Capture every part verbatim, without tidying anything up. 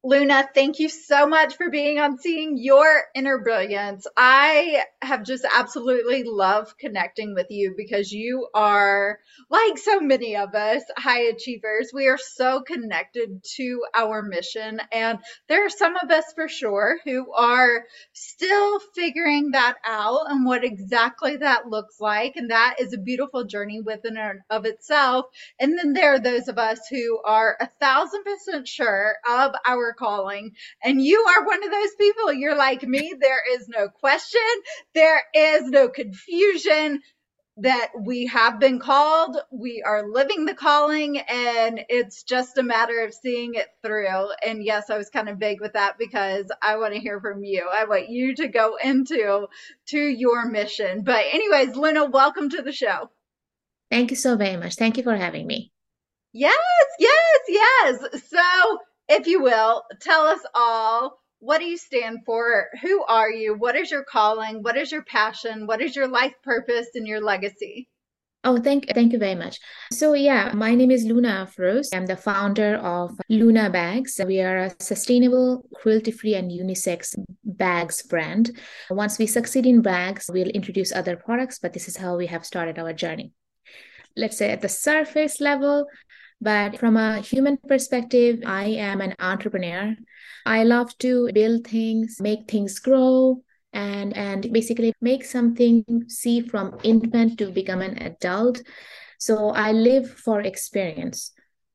Luna, thank you so much for being on Seeing Your Inner Brilliance. I have just absolutely loved connecting with you because you are, like so many of us, high achievers. We are so connected to our mission. And there are some of us for sure who are still figuring that out and what exactly that looks like. And that is a beautiful journey within and of itself. And then there are those of us who are a thousand percent sure of our calling. And you are one of those people. You're like me. There is no question. There is no confusion that we have been called. We are living the calling, and it's just a matter of seeing it through. And yes, I was kind of vague with that because I want to hear from you. I want you to go into to your mission. But anyways, Luna, welcome to the show. Thank you so very much. Thank you for having me. Yes, yes, yes. So, if you will, tell us all, what do you stand for? Who are you? What is your calling? What is your passion? What is your life purpose and your legacy? Oh, thank thank you very much. So yeah, my name is Luna Afros. I'm the founder of Luna Bags. We are a sustainable, cruelty-free, and unisex bags brand. Once we succeed in bags, we'll introduce other products, but this is how we have started our journey. Let's say at the surface level, but from a human perspective, I am an entrepreneur. I love to build things, make things grow, and and basically make something see from infant to become an adult. So I live for experience.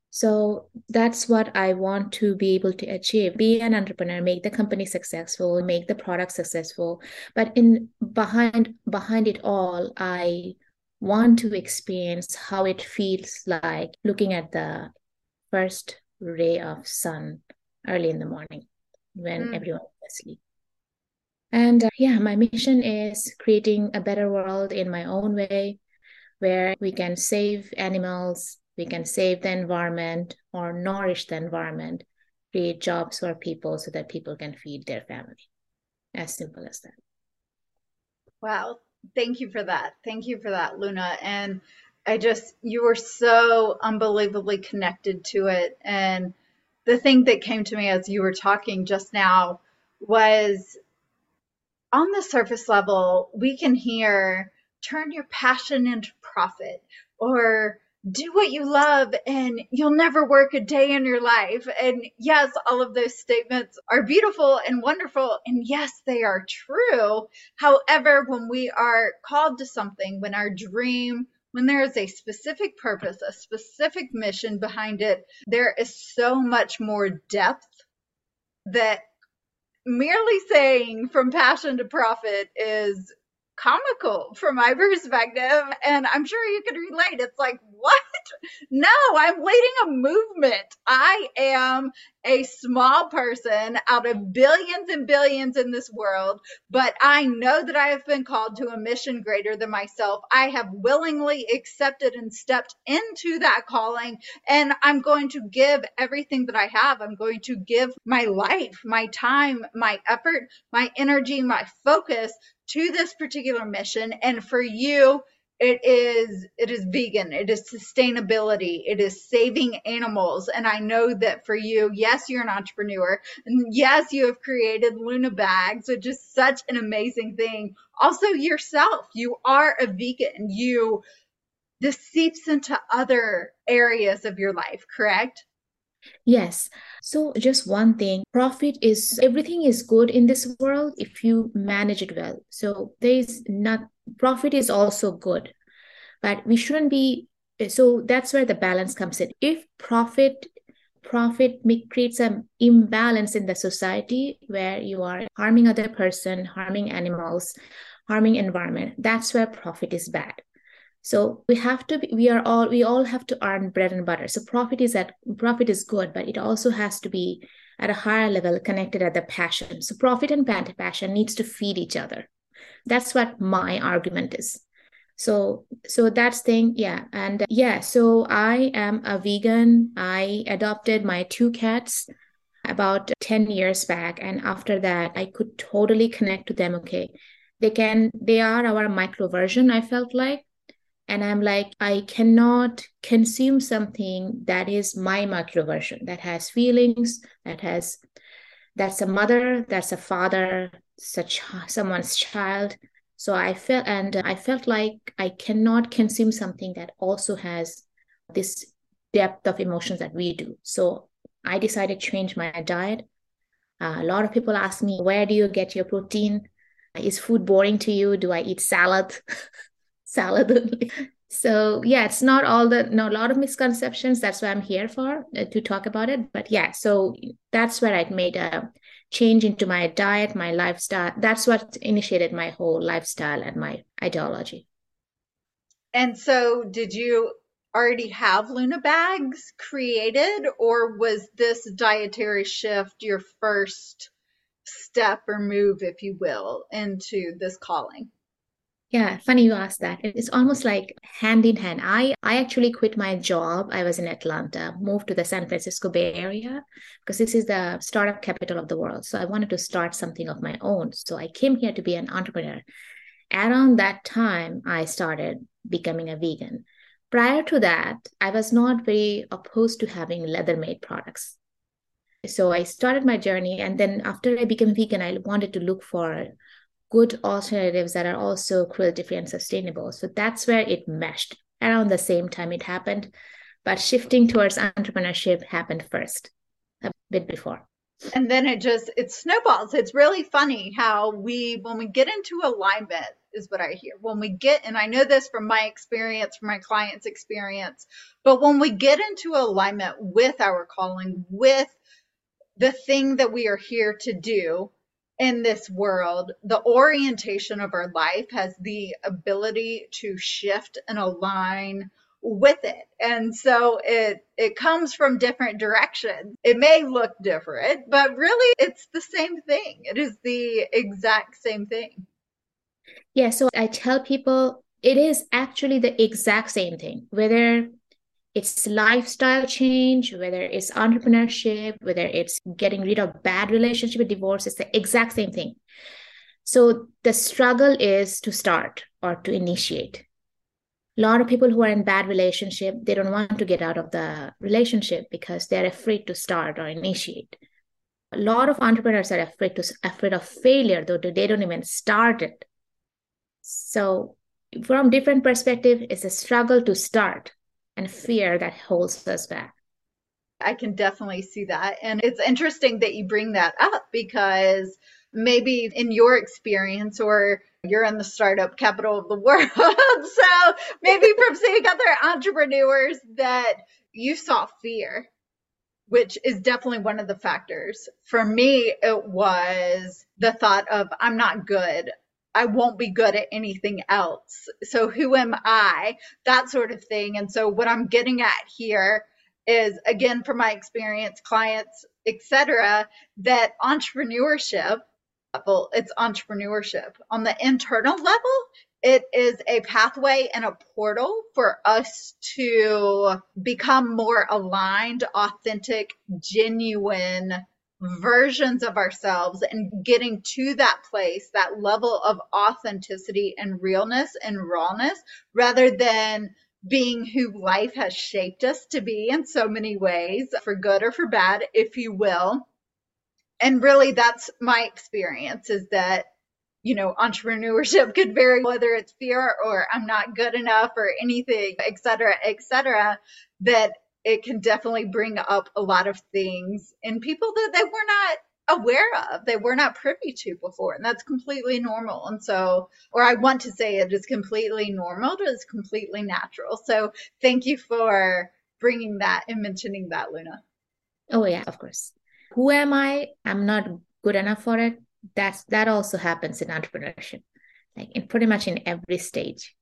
So that's what I want to be able to achieve. Be an entrepreneur, make the company successful, make the product successful. But in behind behind it all, I want to experience how it feels like looking at the first ray of sun early in the morning when Mm, everyone is asleep. And uh, yeah, my mission is creating a better world in my own way where we can save animals, we can save the environment or nourish the environment, create jobs for people so that people can feed their family. As simple as that. wow. Thank you for that. Thank you for that, Luna. And I just, you were so unbelievably connected to it. And the thing that came to me as you were talking just now was, on the surface level, we can hear turn your passion into profit, or do what you love and you'll never work a day in your life. And yes, all of those statements are beautiful and wonderful. And yes, they are true. However, when we are called to something, when our dream, when there is a specific purpose, a specific mission behind it, there is so much more depth that merely saying from passion to profit is comical from my perspective. And I'm sure you can relate. It's like, what? No, I'm leading a movement. I am a small person out of billions and billions in this world, but I know that I have been called to a mission greater than myself. I have willingly accepted and stepped into that calling, and I'm going to give everything that I have. I'm going to give my life, my time, my effort, my energy, my focus to this particular mission. And for you, it is it is vegan, it is sustainability, it is saving animals. And I know that for you, yes, you're an entrepreneur, and yes, you have created Luna Bags, which is such an amazing thing. Also, yourself, you are a vegan. You This seeps into other areas of your life, correct? Yes. So just one thing, profit is everything is good in this world if you manage it well. So there is not profit is also good, but we shouldn't be so that's where the balance comes in. If profit profit make, creates an imbalance in the society where you are harming other person, harming animals, harming environment, that's where profit is bad. So we have to be, we are all we all have to earn bread and butter. So profit is at profit is good, but it also has to be at a higher level connected at the passion. So profit and passion needs to feed each other. That's what my argument is. So so that's thing, yeah. And uh, yeah, so I am a vegan. I adopted my two cats about ten years back, and after that I could totally connect to them. Okay. They can they are our micro version, I felt like And I'm like, I cannot consume something that is my micro version, that has feelings, that has that's a mother, that's a father, such someone's child. So I felt, and I felt like I cannot consume something that also has this depth of emotions that we do. So I decided to change my diet. Uh, a lot of people ask me, where do you get your protein? Is food boring to you? Do I eat salad? Salad only. So yeah, it's not all the no, a lot of misconceptions. That's why I'm here for uh, to talk about it. But yeah, so that's where I made a change into my diet, my lifestyle. That's what initiated my whole lifestyle and my ideology. And so, did you already have Luna bags created, or was this dietary shift your first step or move, if you will, into this calling? Yeah, funny you asked that. It's almost like hand in hand. I I actually quit my job. I was in Atlanta, moved to the San Francisco Bay Area because this is the startup capital of the world. So I wanted to start something of my own. So I came here to be an entrepreneur. Around that time, I started becoming a vegan. Prior to that, I was not very opposed to having leather made products. So I started my journey. And then after I became vegan, I wanted to look for good alternatives that are also cruelty free and sustainable. So that's where it meshed. Around the same time it happened, but shifting towards entrepreneurship happened first, a bit before. And then it just it snowballs. It's really funny how we when we get into alignment is what I hear. When we get, and I know this from my experience, from my clients' experience, but when we get into alignment with our calling, with the thing that we are here to do in this world, the orientation of our life has the ability to shift and align with it. And so it it comes from different directions. It may look different, but really it's the same thing. It is the exact same thing. Yeah, so I tell people it is actually the exact same thing, whether it's lifestyle change, whether it's entrepreneurship, whether it's getting rid of bad relationship, divorce, it's the exact same thing. So the struggle is to start or to initiate. A lot of people who are in bad relationship, they don't want to get out of the relationship because they're afraid to start or initiate. A lot of entrepreneurs are afraid to afraid of failure, though they don't even start it. So from different perspective, it's a struggle to start and fear that holds us back. I can definitely see that. And it's interesting that you bring that up because maybe in your experience, or you're in the startup capital of the world. So maybe from seeing other entrepreneurs that you saw fear, which is definitely one of the factors. For me, it was the thought of, I'm not good. I won't be good at anything else. So who am I? That sort of thing. And so what I'm getting at here is, again, from my experience, clients, et cetera, that entrepreneurship level, it's entrepreneurship. On the internal level, it is a pathway and a portal for us to become more aligned, authentic, genuine versions of ourselves, and getting to that place, that level of authenticity and realness and rawness, rather than being who life has shaped us to be in so many ways, for good or for bad, if you will. And really, that's my experience, is that, you know, entrepreneurship could vary, whether it's fear or I'm not good enough or anything, et cetera, et cetera, that it can definitely bring up a lot of things in people that they were not aware of, they were not privy to before. And that's completely normal. And so, or I want to say it is completely normal, it is completely natural. So thank you for bringing that and mentioning that, Luna. Oh yeah, of course. Who am I? I'm not good enough for it. That's that also happens in entrepreneurship, like in pretty much in every stage.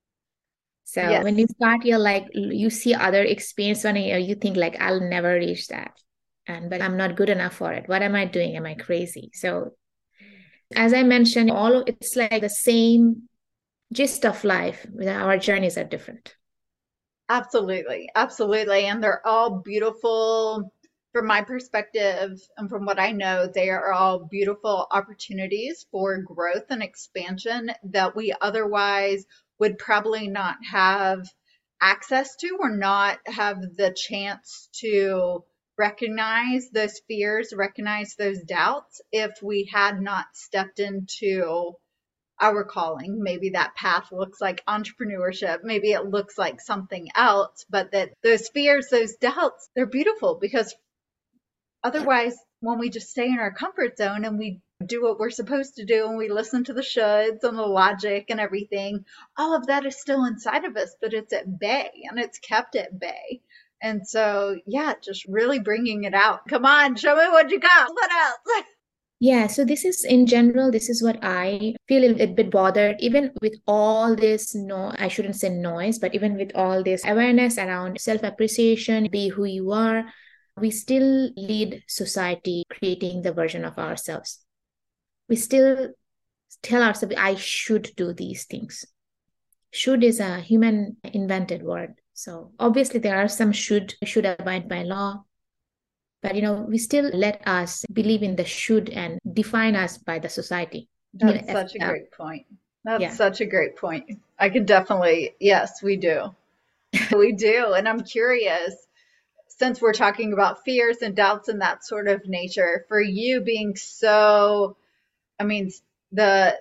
So when you Yes. start, you're like you see other experience on it, you think like I'll never reach that, and but I'm not good enough for it. What am I doing? Am I crazy? So as I mentioned, all of it's like the same gist of life. Our journeys are different. Absolutely. Absolutely. And they're all beautiful from my perspective and from what I know. They are all beautiful opportunities for growth and expansion that we otherwise would probably not have access to or not have the chance to recognize those fears, recognize those doubts if we had not stepped into our calling. Maybe that path looks like entrepreneurship. Maybe it looks like something else, but that those fears, those doubts, they're beautiful because otherwise, when we just stay in our comfort zone and we do what we're supposed to do and we listen to the shoulds and the logic and everything, all of that is still inside of us, but it's at bay and it's kept at bay. And so, yeah, just really bringing it out. Come on, show me what you got. What else? Yeah, so this is in general, this is what I feel a bit bothered, even with all this, no, I shouldn't say noise, but even with all this awareness around self-appreciation, be who you are, we still lead society creating the version of ourselves. We still tell ourselves, I should do these things. Should is a human invented word. So obviously there are some should, should abide by law. But, you know, we still let us believe in the should and define us by the society. That's You know, such a uh, great point. That's yeah. such a great point. I could definitely, yes, we do. We do. And I'm curious, since we're talking about fears and doubts and that sort of nature, for you being so, I mean, the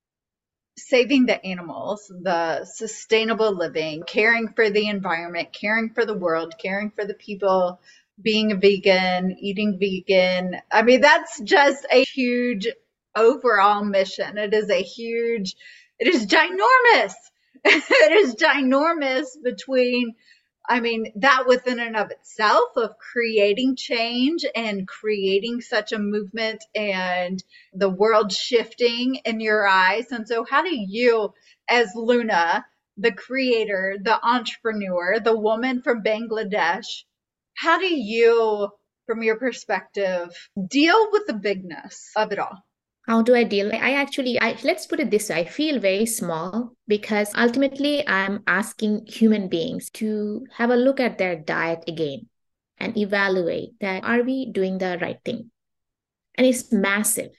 saving the animals, the sustainable living, caring for the environment, caring for the world, caring for the people, being a vegan, eating vegan. I mean, that's just a huge overall mission. It is a huge, it is ginormous. It is ginormous between, I mean, that within and of itself of creating change and creating such a movement and the world shifting in your eyes. And so how do you, as Luna, the creator, the entrepreneur, the woman from Bangladesh, how do you, from your perspective, deal with the bigness of it all? How do I deal? I actually, I let's put it this way. I feel very small because ultimately I'm asking human beings to have a look at their diet again and evaluate that are we doing the right thing? And it's massive.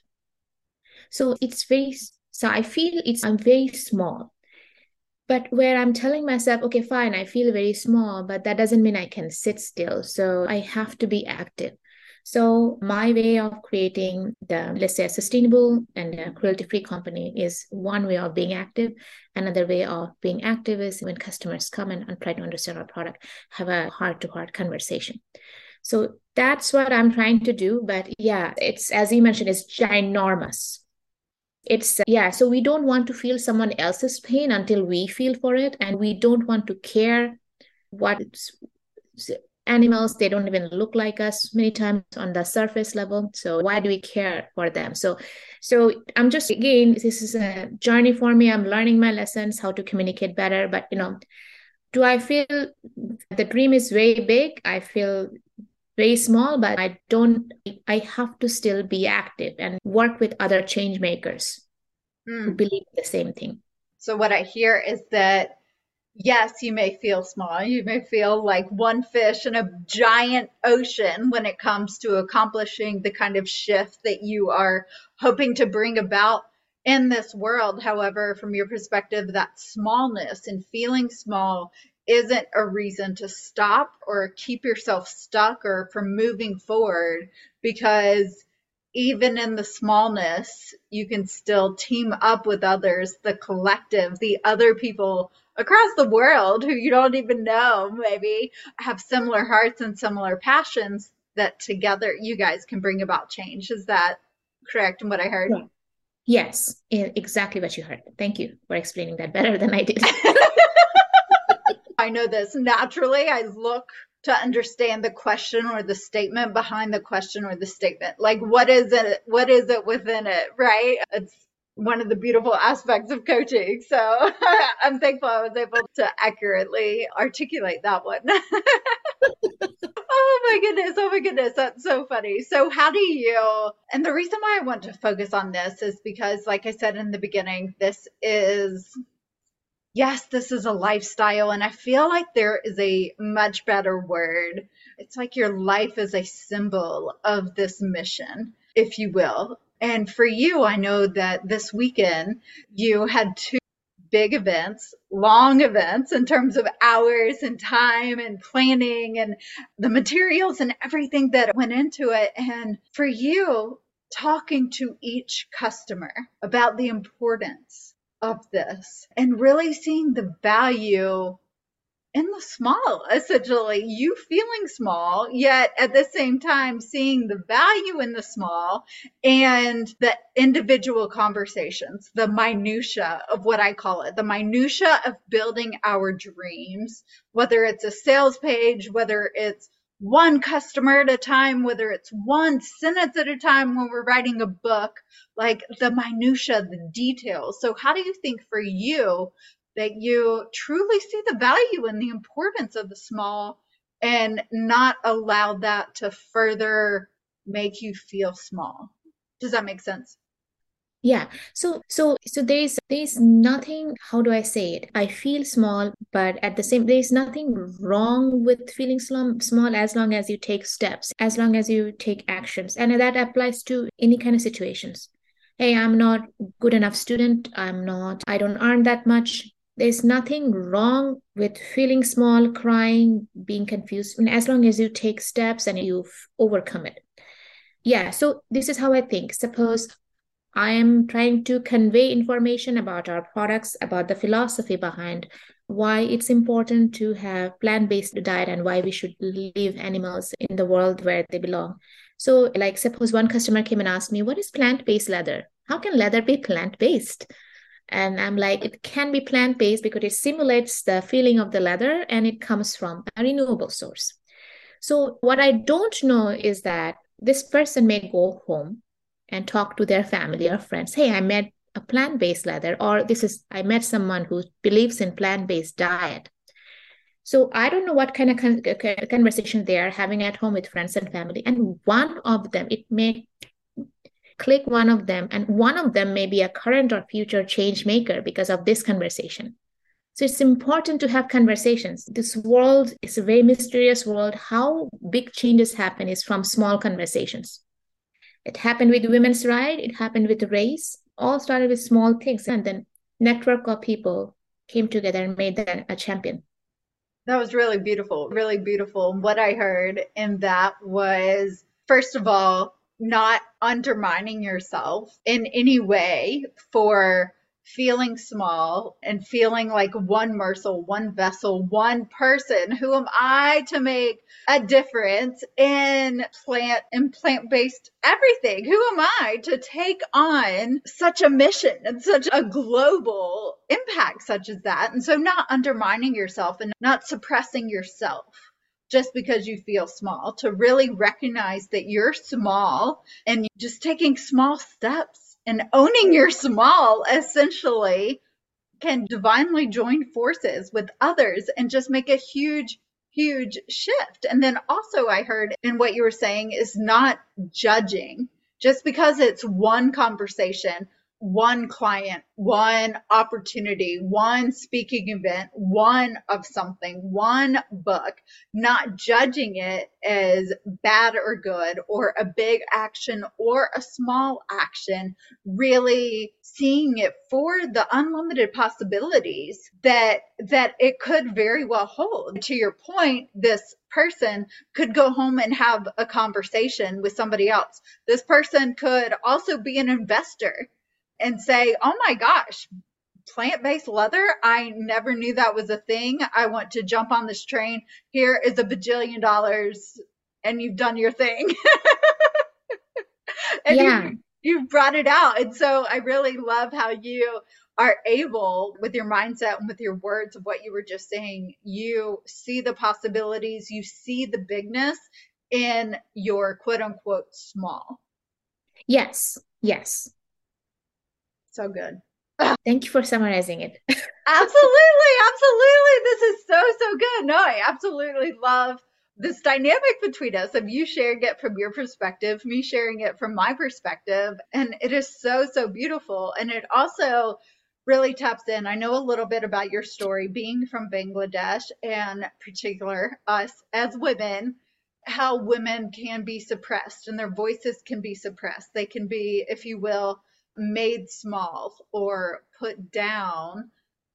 So it's very, so I feel it's, I'm very small. But where I'm telling myself, okay, fine, I feel very small, but that doesn't mean I can sit still. So I have to be active. So my way of creating the, let's say, a sustainable and a cruelty-free company is one way of being active. Another way of being active is when customers come in and try to understand our product, have a heart-to-heart conversation. So that's what I'm trying to do. But yeah, it's, as you mentioned, it's ginormous. It's, yeah, so we don't want to feel someone else's pain until we feel for it. And we don't want to care what animals, they don't even look like us many times on the surface level. So why do we care for them? So, so I'm just, again, this is a journey for me. I'm learning my lessons, how to communicate better. But, you know, do I feel the dream is very big? I feel very small, but I don't, I have to still be active and work with other change makers mm. who believe the same thing. So what I hear is that, yes, you may feel small. You may feel like one fish in a giant ocean when it comes to accomplishing the kind of shift that you are hoping to bring about in this world. However, from your perspective, that smallness and feeling small isn't a reason to stop or keep yourself stuck or from moving forward, because even in the smallness, you can still team up with others, the collective, the other people across the world who you don't even know, maybe have similar hearts and similar passions, that together you guys can bring about change. Is that correct in what I heard? Yeah. Yes, exactly what you heard. Thank you for explaining that better than I did. I know this naturally. I look to understand the question or the statement behind the question or the statement. Like, what is it? What is it within it? Right? It's one of the beautiful aspects of coaching. So I'm thankful I was able to accurately articulate that one. Oh my goodness. Oh my goodness. That's so funny. So how do you, and the reason why I want to focus on this is because, like I said in the beginning, this is, yes, this is a lifestyle. And I feel like there is a much better word. It's like your life is a symbol of this mission, if you will. And for you, I know that this weekend you had two big events, long events in terms of hours and time and planning and the materials and everything that went into it. And for you, talking to each customer about the importance of this and really seeing the value in the small, essentially, you feeling small, yet at the same time seeing the value in the small and the individual conversations, the minutia of what I call it, the minutia of building our dreams, whether it's a sales page, whether it's one customer at a time, whether it's one sentence at a time when we're writing a book, like the minutia, the details. So how do you think for you that you truly see the value and the importance of the small and not allow that to further make you feel small? Does that make sense? Yeah. So so so there's there's nothing, how do I say it? I feel small, but at the same, there's nothing wrong with feeling small, small as long as you take steps, as long as you take actions. And that applies to any kind of situations. Hey, I'm not good enough student. I'm not, I don't earn that much. There's nothing wrong with feeling small, crying, being confused, and as long as you take steps and you overcome it. Yeah, so this is how I think. Suppose I am trying to convey information about our products, about the philosophy behind why it's important to have plant-based diet and why we should leave animals in the world where they belong. So, like, suppose one customer came and asked me, what is plant-based leather? How can leather be plant-based? And I'm like, it can be plant-based because it simulates the feeling of the leather and it comes from a renewable source. So what I don't know is that this person may go home and talk to their family or friends. Hey, I met a plant-based leather, or this is, I met someone who believes in plant-based diet. So I don't know what kind of con- conversation they are having at home with friends and family. And one of them, it may click one of them, and one of them may be a current or future change maker because of this conversation. So it's important to have conversations. This world is a very mysterious world. How big changes happen is from small conversations. It happened with women's rights, it happened with race, all started with small things. And then network of people came together and made that a champion. That was really beautiful, really beautiful. What I heard in that was, first of all, not undermining yourself in any way for feeling small and feeling like one morsel, one vessel, one person. Who am I to make a difference in plant and plant-based everything? Who am I to take on such a mission and such a global impact such as that? And so not undermining yourself and not suppressing yourself just because you feel small, to really recognize that you're small and just taking small steps and owning your small essentially can divinely join forces with others and just make a huge, huge shift. And then also, I heard in what you were saying is not judging just because it's one conversation, one client, one opportunity, one speaking event, one of something, one book, not judging it as bad or good or a big action or a small action, really seeing it for the unlimited possibilities that that it could very well hold. To your point, this person could go home and have a conversation with somebody else. This person could also be an investor and say, oh my gosh, plant-based leather, I never knew that was a thing. I want to jump on this train. Here is a bajillion dollars and you've done your thing. and Yeah. you, you've brought it out. And so I really love how you are able, with your mindset and with your words of what you were just saying, you see the possibilities, you see the bigness in your quote unquote small. Yes. Yes. So good. Thank you for summarizing it. Absolutely, absolutely. This is so, so good. No, I absolutely love this dynamic between us of you sharing it from your perspective, me sharing it from my perspective. And it is so, so beautiful. And it also really taps in. I know a little bit about your story being from Bangladesh, and particular us as women, how women can be suppressed and their voices can be suppressed. They can be, if you will, made small or put down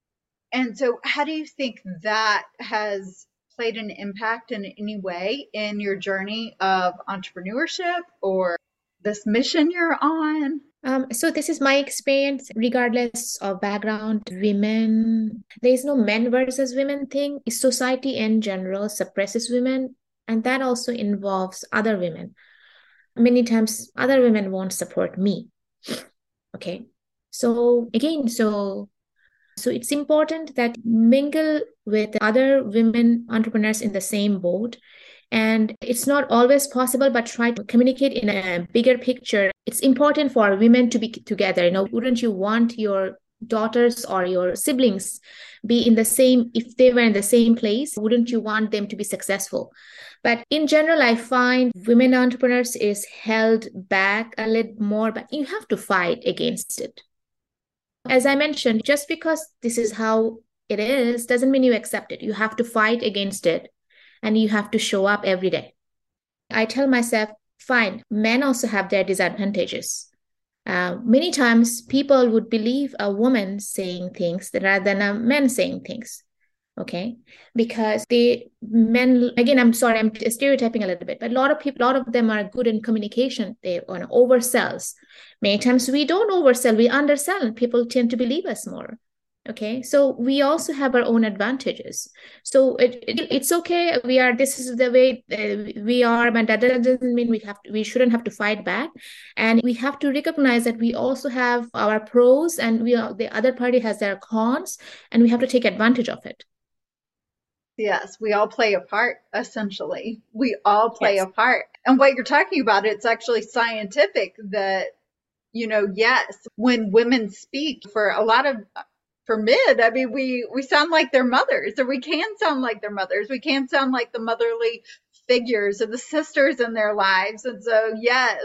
And so, how do you think that has played an impact in any way in your journey of entrepreneurship or this mission you're on? Um, so this is my experience, regardless of background, women, there is no men versus women thing. Society in general suppresses women, and that also involves other women. Many times other women won't support me. Okay. So again, so so it's important that mingle with other women entrepreneurs in the same boat. And it's not always possible, but try to communicate in a bigger picture. It's important for women to be together. You know, wouldn't you want your daughters or your siblings be in the same, if they were in the same place, wouldn't you want them to be successful? But in general, I find women entrepreneurs is held back a little more, but you have to fight against it. As I mentioned, just because this is how it is doesn't mean you accept it. You have to fight against it and you have to show up every day. I tell myself, fine, men also have their disadvantages. Uh, many times people would believe a woman saying things rather than a man saying things. Okay, because the men, again, I'm sorry, I'm stereotyping a little bit, but a lot of people, a lot of them are good in communication. They want to oversells. Many times we don't oversell, we undersell, and people tend to believe us more. Okay, so we also have our own advantages. So it, it, it's okay. We are, this is the way uh, we are, but that doesn't mean we have to, we shouldn't have to fight back. And we have to recognize that we also have our pros, and we are, the other party has their cons, and we have to take advantage of it. Yes, we all play a part, essentially. We all play Yes. a part. And what you're talking about, it's actually scientific that, you know, yes, when women speak for a lot of for mid, I mean, we we sound like their mothers, or we can sound like their mothers. We can sound like the motherly figures or the sisters in their lives. And so, yes,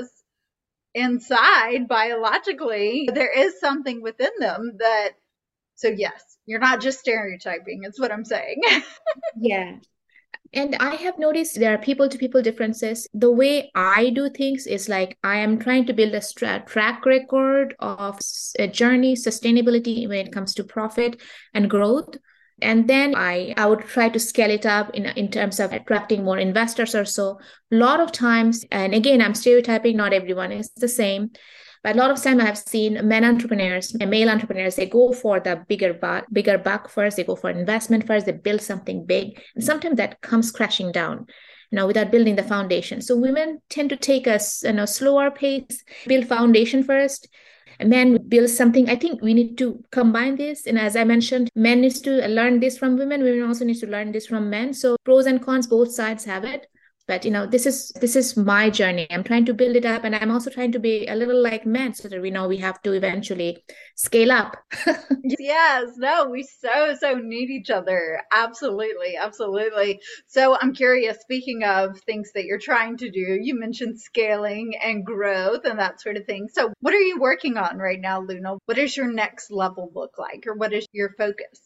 inside biologically, there is something within them that. So yes, you're not just stereotyping. It's what I'm saying. Yeah. And I have noticed there are people to people differences. The way I do things is like I am trying to build a stra- track record of s- a journey, sustainability when it comes to profit and growth. And then I, I would try to scale it up in, in terms of attracting more investors or so. A lot of times, and again, I'm stereotyping, not everyone is the same. But a lot of time I've seen men entrepreneurs, male entrepreneurs, they go for the bigger buck, bigger buck first, they go for investment first, they build something big. And sometimes that comes crashing down, you know, without building the foundation. So women tend to take a you know, slower pace, build foundation first, and men build something. I think we need to combine this. And as I mentioned, men needs to learn this from women. Women also needs to learn this from men. So pros and cons, both sides have it. But you know, this is this is my journey. I'm trying to build it up, and I'm also trying to be a little like men, so that we know we have to eventually scale up. Yes, no, we so, so need each other. Absolutely, absolutely. So I'm curious, speaking of things that you're trying to do, you mentioned scaling and growth and that sort of thing. So what are you working on right now, Luna? What does your next level look like, or what is your focus?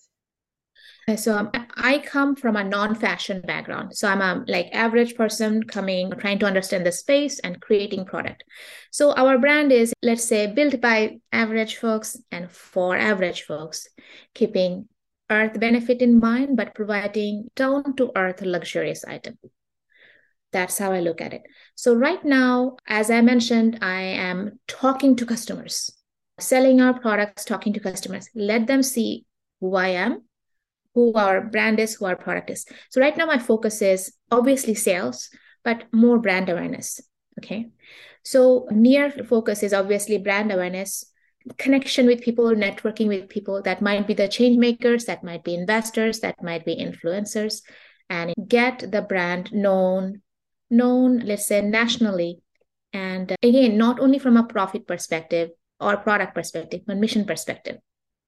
So um, I come from a non-fashion background. So I'm a like average person coming, trying to understand the space and creating product. So our brand is, let's say, built by average folks and for average folks, keeping earth benefit in mind, but providing down to earth luxurious item. That's how I look at it. So right now, as I mentioned, I am talking to customers, selling our products, talking to customers, let them see who I am, who our brand is, who our product is. So right now my focus is obviously sales, but more brand awareness. Okay. So near focus is obviously brand awareness, connection with people, networking with people that might be the change makers, that might be investors, that might be influencers, and get the brand known, known, let's say nationally. And again, not only from a profit perspective or product perspective, but mission perspective.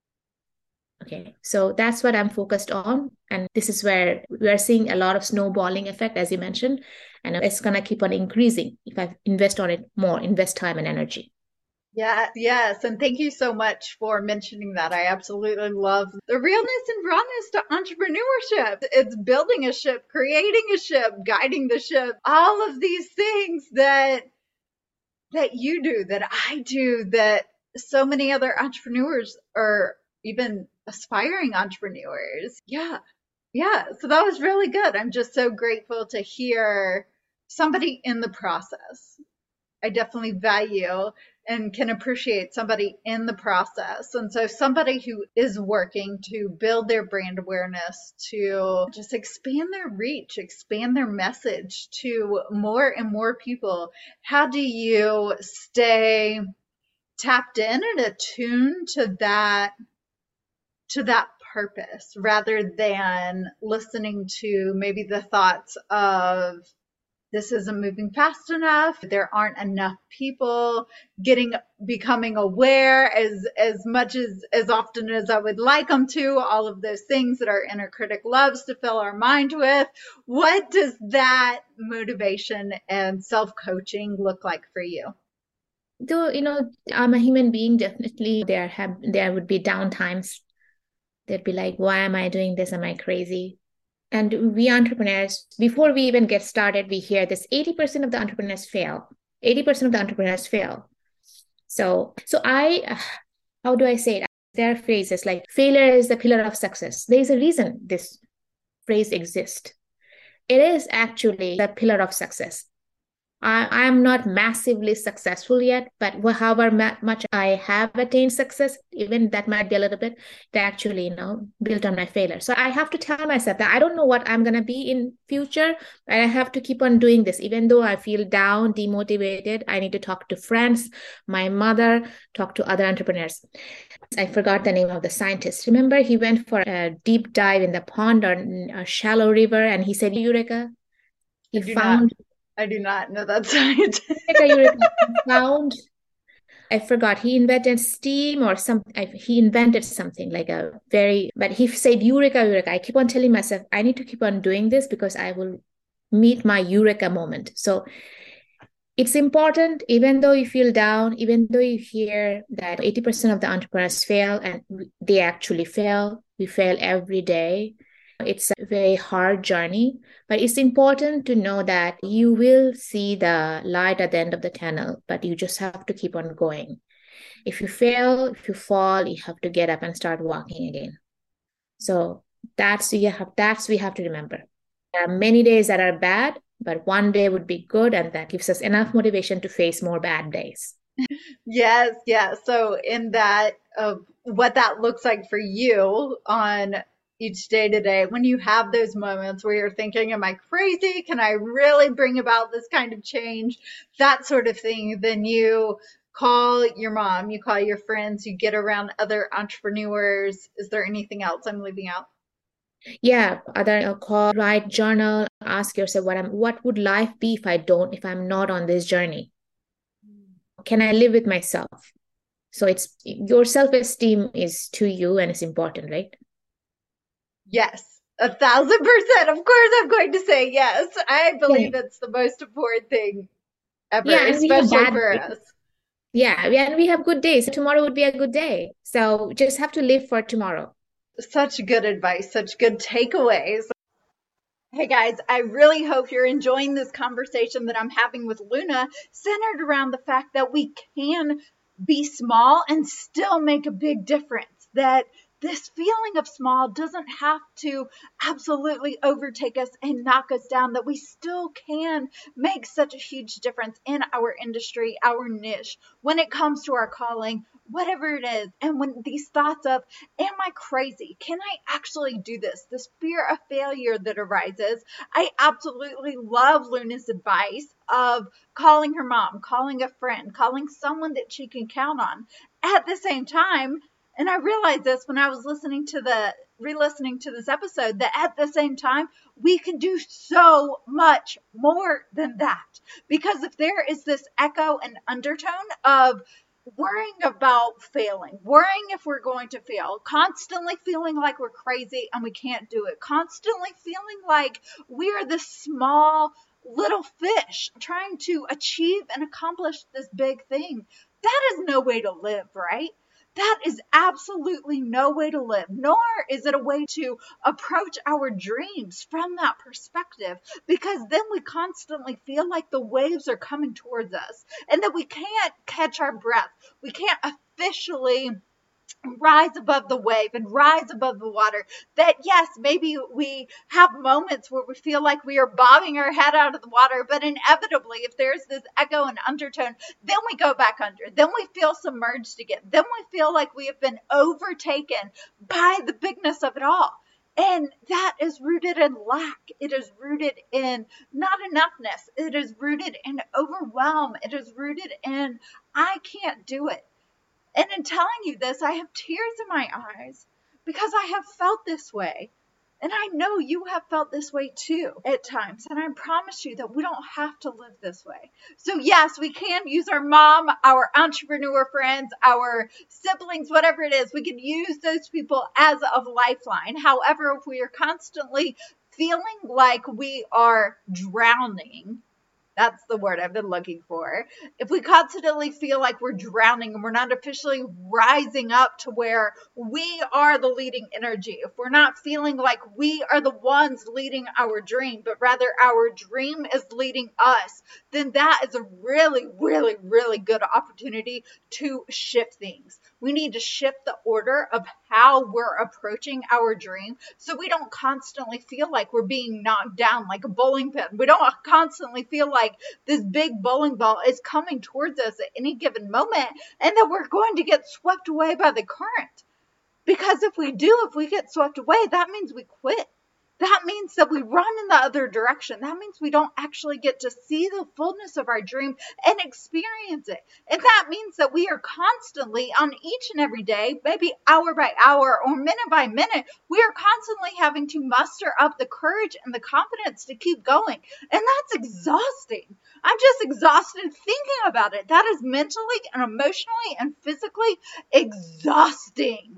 Okay, so that's what I'm focused on. And this is where we are seeing a lot of snowballing effect, as you mentioned, and it's going to keep on increasing if I invest on it more, invest time and energy. Yes, yes. And thank you so much for mentioning that. I absolutely love the realness and rawness to entrepreneurship. It's building a ship, creating a ship, guiding the ship, all of these things that that you do, that I do, that so many other entrepreneurs or even aspiring entrepreneurs. Yeah. Yeah. So that was really good. I'm just so grateful to hear somebody in the process. I definitely value and can appreciate somebody in the process. And so somebody who is working to build their brand awareness, to just expand their reach, expand their message to more and more people. How do you stay tapped in and attuned to that to that purpose rather than listening to maybe the thoughts of this isn't moving fast enough, there aren't enough people getting becoming aware as as much as as often as I would like them to, all of those things that our inner critic loves to fill our mind with. What does that motivation and self-coaching look like for you? Though, you know, I'm a human being, definitely there have there would be down times. They'd be like, why am I doing this? Am I crazy? And we entrepreneurs, before we even get started, we hear this eighty percent of the entrepreneurs fail. eighty percent of the entrepreneurs fail. So, so I, how do I say it? There are phrases like failure is the pillar of success. There is a reason this phrase exists. It is actually the pillar of success. I, I'm not massively successful yet, but however much I have attained success, even that might be a little bit, they actually, you know, built on my failure. So I have to tell myself that I don't know what I'm going to be in future, but I have to keep on doing this. Even though I feel down, demotivated, I need to talk to friends, my mother, talk to other entrepreneurs. I forgot the name of the scientist. Remember, he went for a deep dive in the pond or a shallow river, and he said, Eureka. He I do not. found I do not know that science. Eureka, Eureka. He found, I forgot, he invented steam or something. He invented something like a very, but he said, Eureka, Eureka. I keep on telling myself, I need to keep on doing this because I will meet my Eureka moment. So it's important, even though you feel down, even though you hear that eighty percent of the entrepreneurs fail, and they actually fail, we fail every day. It's a very hard journey, but it's important to know that you will see the light at the end of the tunnel, but you just have to keep on going. If you fail, if you fall, you have to get up and start walking again. So that's you have that's we have to remember. There are many days that are bad, but one day would be good, and that gives us enough motivation to face more bad days. Yes, yes. So in that of what that looks like for you on each day to day, when you have those moments where you're thinking, am I crazy? Can I really bring about this kind of change? That sort of thing. Then you call your mom, you call your friends, you get around other entrepreneurs. Is there anything else I'm leaving out? Yeah, other uh, call, write, journal, ask yourself what I'm what would life be if I don't, if I'm not on this journey? Can I live with myself? So it's your self-esteem is to you and it's important, right? Yes, a thousand percent. Of course, I'm going to say yes. I Yeah. believe it's the most important thing ever, Yeah, and we have especially bad for days. us. Yeah, yeah, and we have good days. Tomorrow would be a good day. So just have to live for tomorrow. Such good advice, such good takeaways. Hey guys, I really hope you're enjoying this conversation that I'm having with Luna, centered around the fact that we can be small and still make a big difference. That this feeling of small doesn't have to absolutely overtake us and knock us down, that we still can make such a huge difference in our industry, our niche, when it comes to our calling, whatever it is. And when these thoughts of, am I crazy? Can I actually do this? This fear of failure that arises. I absolutely love Luna's advice of calling her mom, calling a friend, calling someone that she can count on. At the same time, and I realized this when I was listening to the re-listening to this episode, that at the same time, we can do so much more than that. Because if there is this echo and undertone of worrying about failing, worrying if we're going to fail, constantly feeling like we're crazy and we can't do it, constantly feeling like we are this small little fish trying to achieve and accomplish this big thing, that is no way to live, right? That is absolutely no way to live, nor is it a way to approach our dreams from that perspective, because then we constantly feel like the waves are coming towards us and that we can't catch our breath. We can't officially rise above the wave and rise above the water. That yes, maybe we have moments where we feel like we are bobbing our head out of the water, but inevitably, if there's this echo and undertone, then we go back under. Then we feel submerged again. Then we feel like we have been overtaken by the bigness of it all. And that is rooted in lack. It is rooted in not enoughness. It is rooted in overwhelm. It is rooted in, I can't do it. And in telling you this, I have tears in my eyes because I have felt this way. And I know you have felt this way too at times. And I promise you that we don't have to live this way. So yes, we can use our mom, our entrepreneur friends, our siblings, whatever it is. We can use those people as a lifeline. However, if we are constantly feeling like we are drowning, that's the word I've been looking for. If we constantly feel like we're drowning and we're not officially rising up to where we are the leading energy, if we're not feeling like we are the ones leading our dream, but rather our dream is leading us, then that is a really, really, really good opportunity to shift things. We need to shift the order of how we're approaching our dream so we don't constantly feel like we're being knocked down like a bowling pin. We don't constantly feel like this big bowling ball is coming towards us at any given moment and that we're going to get swept away by the current. Because if we do, if we get swept away, that means we quit. That means that we run in the other direction. That means we don't actually get to see the fullness of our dream and experience it. And that means that we are constantly on each and every day, maybe hour by hour or minute by minute, we are constantly having to muster up the courage and the confidence to keep going. And that's exhausting. I'm just exhausted thinking about it. That is mentally and emotionally and physically exhausting.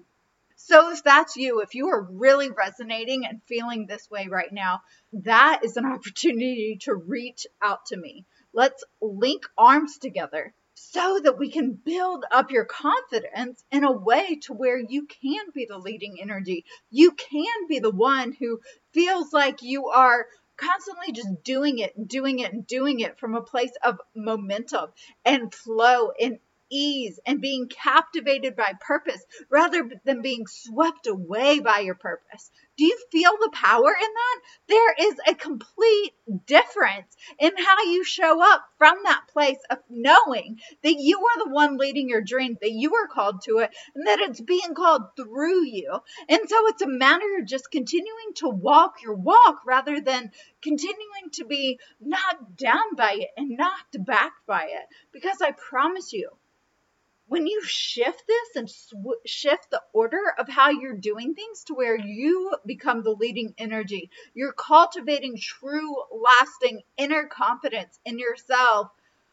So if that's you, if you are really resonating and feeling this way right now, that is an opportunity to reach out to me. Let's link arms together so that we can build up your confidence in a way to where you can be the leading energy. You can be the one who feels like you are constantly just doing it, doing it, and doing it from a place of momentum and flow and ease and being captivated by purpose rather than being swept away by your purpose. Do you feel the power in that? There is a complete difference in how you show up from that place of knowing that you are the one leading your dream, that you are called to it, and that it's being called through you. And so it's a matter of just continuing to walk your walk rather than continuing to be knocked down by it and knocked back by it. Because I promise you, when you shift this and sw- shift the order of how you're doing things to where you become the leading energy, you're cultivating true, lasting inner confidence in yourself.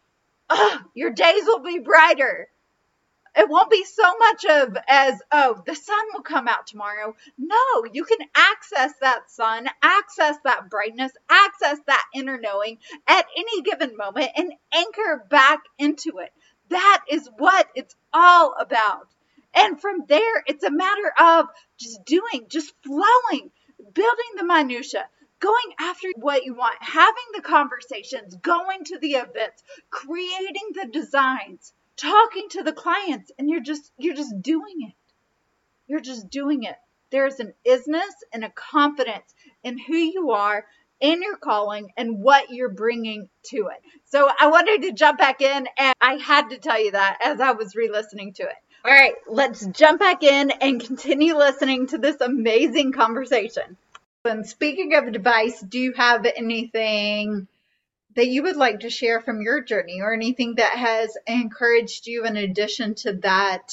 Ugh, your days will be brighter. It won't be so much of as, oh, the sun will come out tomorrow. No, you can access that sun, access that brightness, access that inner knowing at any given moment and anchor back into it. That is what it's all about. And from there, it's a matter of just doing, just flowing, building the minutia, going after what you want, having the conversations, going to the events, creating the designs, talking to the clients, and you're just, you're just doing it. You're just doing it. There's an isness and a confidence in who you are, in your calling, and what you're bringing to it. So I wanted to jump back in, and I had to tell you that as I was re-listening to it. All right, let's jump back in and continue listening to this amazing conversation. And speaking of advice, do you have anything that you would like to share from your journey or anything that has encouraged you in addition to that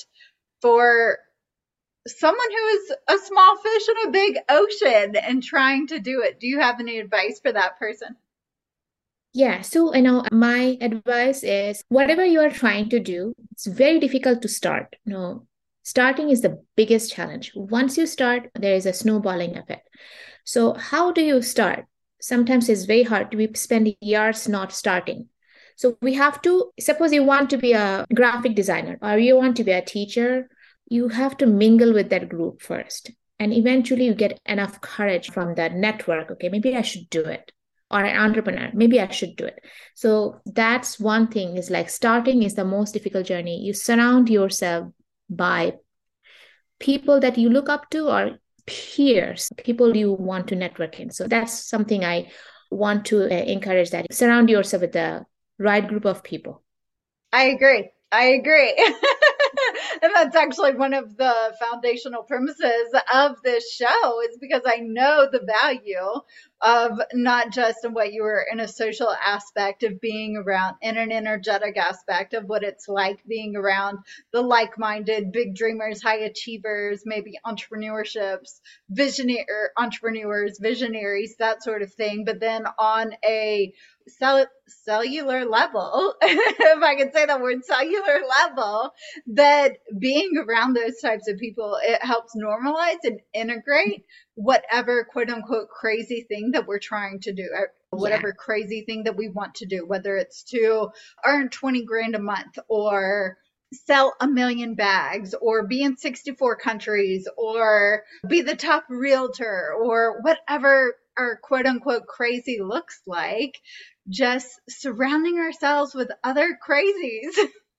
for someone who is a small fish in a big ocean and trying to do it? Do you have any advice for that person? Yeah, so you know, my advice is whatever you are trying to do, it's very difficult to start. You know, starting is the biggest challenge. Once you start, there is a snowballing effect. So how do you start? Sometimes it's very hard. We spend years not starting. So we have to, suppose you want to be a graphic designer or you want to be a teacher, you have to mingle with that group first. And eventually you get enough courage from that network. Okay, maybe I should do it. Or an entrepreneur, maybe I should do it. So that's one thing, is like starting is the most difficult journey. You surround yourself by people that you look up to or peers, people you want to network in. So that's something I want to uh, encourage, that surround yourself with the right group of people. I agree. I agree. And that's actually one of the foundational premises of this show, is because I know the value of not just in what you were in a social aspect of being around, in an energetic aspect of what it's like being around the like-minded, big dreamers, high achievers, maybe entrepreneurships, visionary entrepreneurs, visionaries, that sort of thing. But then on a cell- cellular level, if I can say that word, cellular level, that being around those types of people, it helps normalize and integrate whatever quote unquote crazy thing that we're trying to do, Yeah. whatever crazy thing that we want to do, whether it's to earn twenty grand a month or sell a million bags or be in sixty-four countries or be the top realtor or whatever our quote unquote crazy looks like. Just surrounding ourselves with other crazies.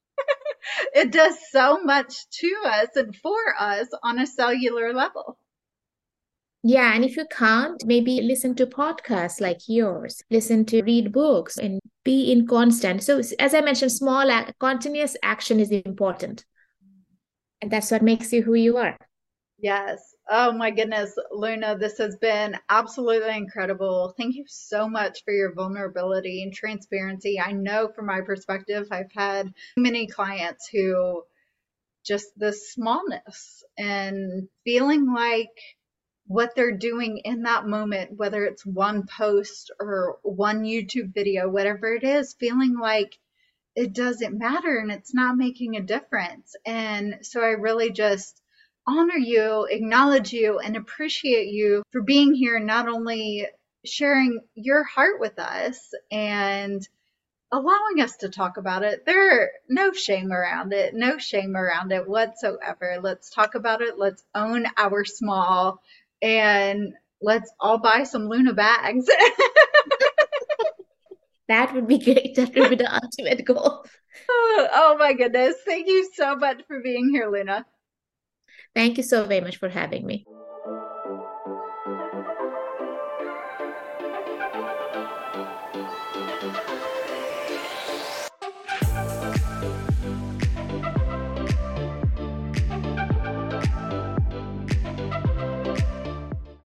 It does so much to us and for us on a cellular level. Yeah, and if you can't, maybe listen to podcasts like yours, listen to read books, and be in constant. So, as I mentioned, small ac- continuous action is important. And that's what makes you who you are. Yes. Oh my goodness, Luna, this has been absolutely incredible. Thank you so much for your vulnerability and transparency. I know from my perspective, I've had many clients who just the smallness and feeling like what they're doing in that moment, whether it's one post or one YouTube video, whatever it is, feeling like it doesn't matter and it's not making a difference. And so I really just honor you, acknowledge you, and appreciate you for being here and not only sharing your heart with us and allowing us to talk about it. There, no shame around it, no shame around it whatsoever. Let's talk about it. Let's own our small, and let's all buy some Luna bags. That would be great. That would be the ultimate goal. Oh my goodness. Thank you so much for being here, Luna. Thank you so very much for having me.